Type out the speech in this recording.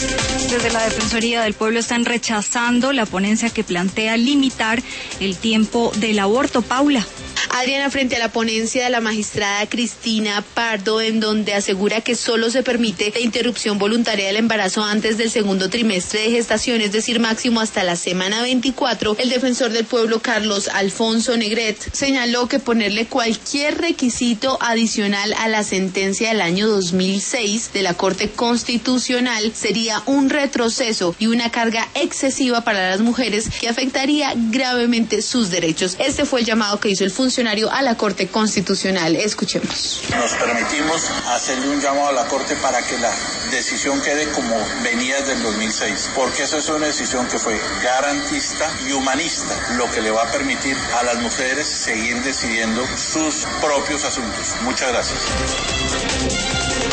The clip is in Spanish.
Desde la Defensoría del Pueblo están rechazando la ponencia que plantea limitar el tiempo del aborto. Paula. Adriana, frente a la ponencia de la magistrada Cristina Pardo, en donde asegura que solo se permite la interrupción voluntaria del embarazo antes del segundo trimestre de gestación, es decir, máximo hasta la semana 24, el defensor del pueblo Carlos Alfonso Negret señaló que ponerle cualquier requisito adicional a la sentencia del año 2006 de la Corte Constitucional sería un retroceso y una carga excesiva para las mujeres que afectaría gravemente sus derechos. Este fue el llamado que hizo el funcionario a la Corte Constitucional. Escuchemos. Nos permitimos hacerle un llamado a la Corte para que la decisión quede como venía desde el 2006, porque eso es una decisión que fue garantista y humanista, lo que le va a permitir a las mujeres seguir decidiendo sus propios asuntos. Muchas gracias.